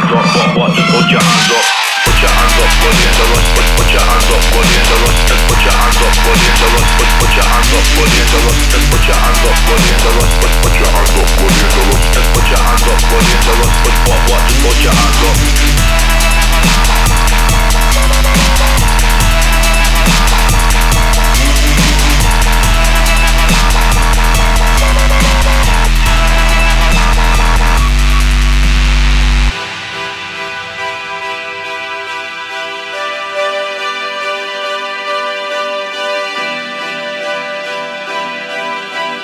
hands up, what? Just put your hands up. Put your hands up, put it in the rust. Put your hands up, put it in the rust. Just put your hands up, put it in the rust. Put your hands up, put it in the rust. Just put your hands up, put it in the rust. Put your hands up, put it in the rust. Just put your hands up, put it in the rust. What? Just put your hands up.